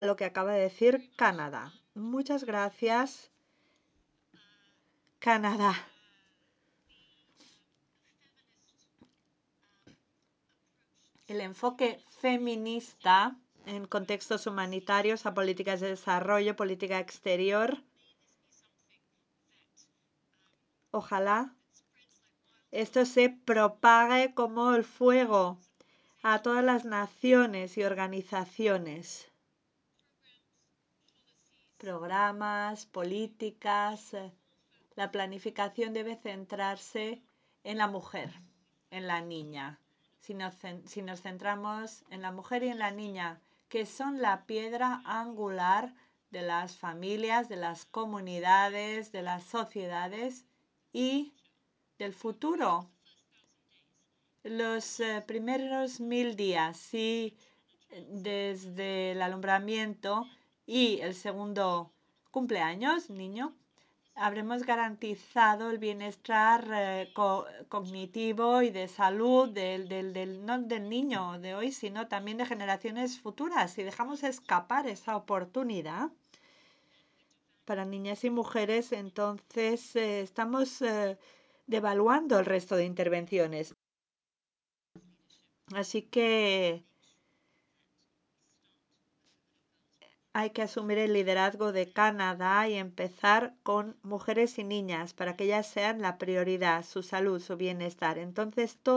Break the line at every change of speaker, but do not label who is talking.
lo que acaba de decir Canadá. Muchas gracias, Canadá. El enfoque feminista en contextos humanitarios a políticas de desarrollo, política exterior. Ojalá esto se propague como el fuego a todas las naciones y organizaciones. Programas, políticas, la planificación debe centrarse en la mujer, en la niña. Si nos centramos en la mujer y en la niña, que son la piedra angular de las familias, de las comunidades, de las sociedades y del futuro. Los primeros 1000 días, sí, desde el alumbramiento y el segundo cumpleaños, niño, habremos garantizado el bienestar cognitivo y de salud no del niño de hoy, sino también de generaciones futuras. Si dejamos escapar esa oportunidad para niñas y mujeres, entonces estamos devaluando el resto de intervenciones. Así que hay que asumir el liderazgo de Canadá y empezar con mujeres y niñas para que ellas sean la prioridad, su salud, su bienestar. Entonces,